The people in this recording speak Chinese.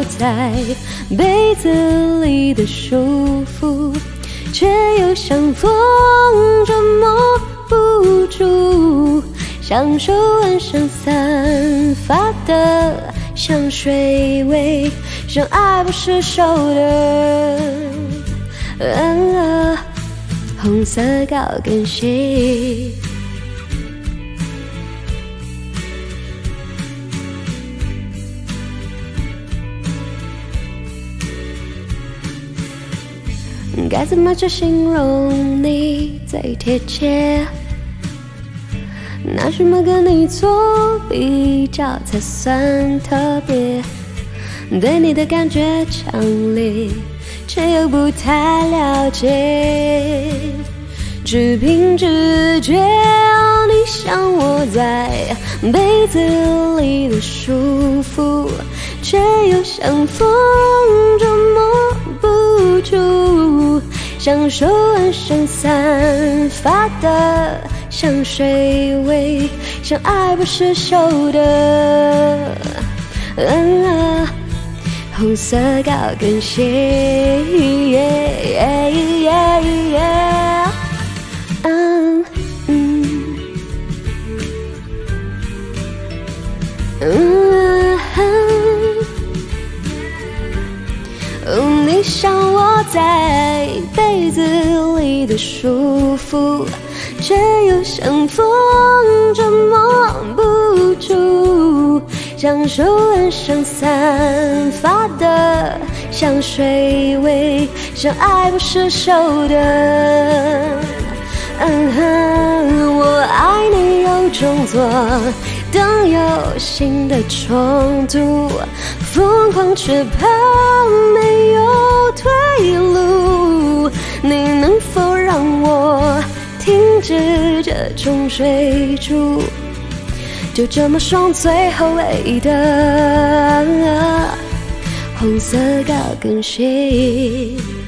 在被子里的束缚，却又像风捉摸不住，享受晚上散发的香水味，像爱不释手的红色高跟鞋。该怎么去形容你最贴切？拿什么跟你做比较才算特别？对你的感觉强烈，却又不太了解，只凭直觉，你像我在被子里的束缚，却又像风捉摸不住，享受晚上散发的香水味，像爱不释手的红色高跟鞋。你像我在被子里的束缚，却又像风捉摸不住，享受晚上散发的香水味，像爱不释手的我爱你有种做当有新的冲突，疯狂却怕没有退路，你能否让我停止这种追逐？就这么双最后唯一的红色高跟鞋。